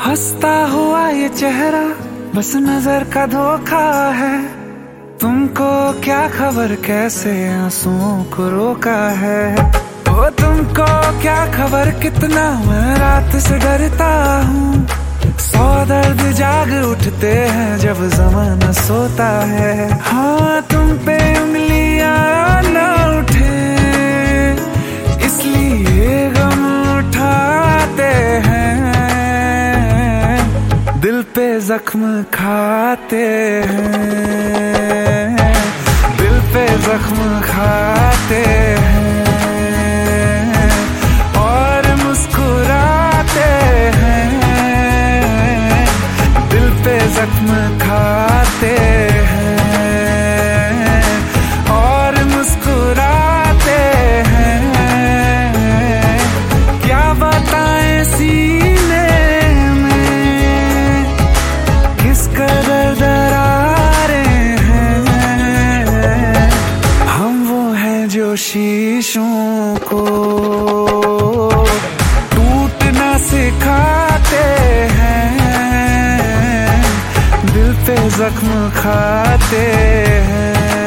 हंसता हुआ ये चेहरा बस नजर का धोखा है। तुमको क्या खबर कैसे आंसुओं को रोका है। ओ तुमको क्या खबर कितना मैं रात से डरता हूँ। 100 दर्द जाग उठते हैं जब ज़माना सोता है। हाँ तुम पे उंगलियां न उठे इसलिए गम उठाते हैं। दिल पे जख्म खाते हैं, दिल पे जख्म खाते हैं और मुस्कुराते हैं। दिल पे जख्म खाते हैं और मुस्कुराते हैं। क्या बताएं सीने में किस कदर दरारें हैं। हम वो हैं जो शीशों को टूटना सिखाते हैं। दिल पे जख्म खाते हैं।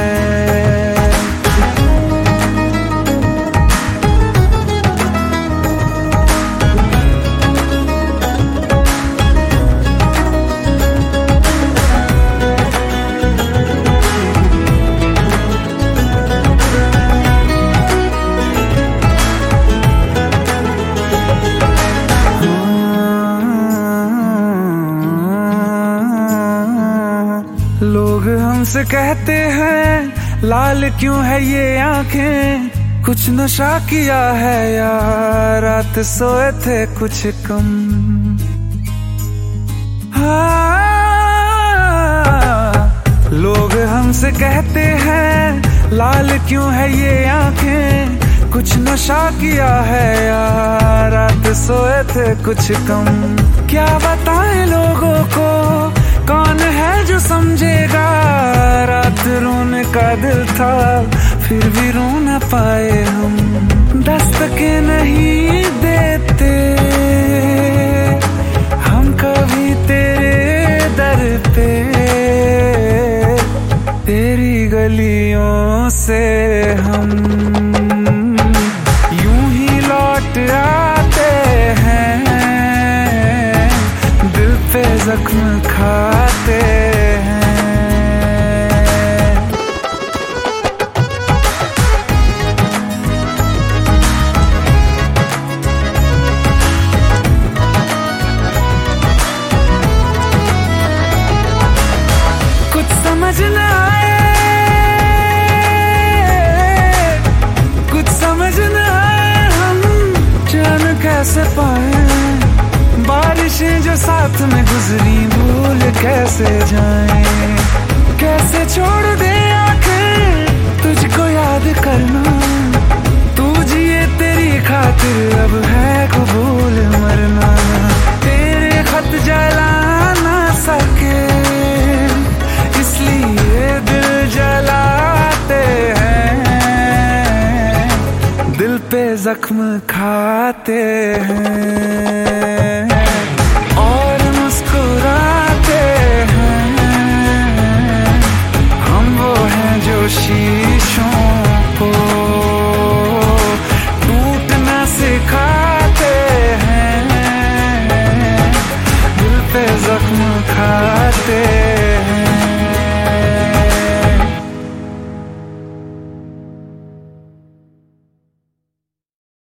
लोग हमसे कहते हैं लाल क्यों है ये आंखें। कुछ नशा किया है या रात सोए थे कुछ कम। हाँ लोग हमसे कहते हैं लाल क्यों है ये आंखें। कुछ नशा किया है या रात सोए थे कुछ कम। क्या बताएं लोगों को कौन है जो समझेगा। रात रोने का दिल था फिर भी रो न पाए हम। दस्तकें नहीं देते हम कभी तेरे दर पे। तेरी गलियों से हम यूं ही लौट आते हैं। दिल पे जख्म खाते हैं। कुछ समझ न आए, कुछ समझ न आए हम चैन कैसे पाए। बारिशें जो साथ में गुजरी भूल कैसे जाएं। कैसे छोड़ दे आंखें तुझको याद करना। तू जिए तेरी खातिर अब है कबूल मरना। तेरे खत जला ना सके इसलिए दिल जलाते हैं। दिल पे जख्म खाते हैं और मुस्कुराते हैं। हम वो हैं जो शीशों को टूटना सिखाते हैं। दिल पे जख्म खाते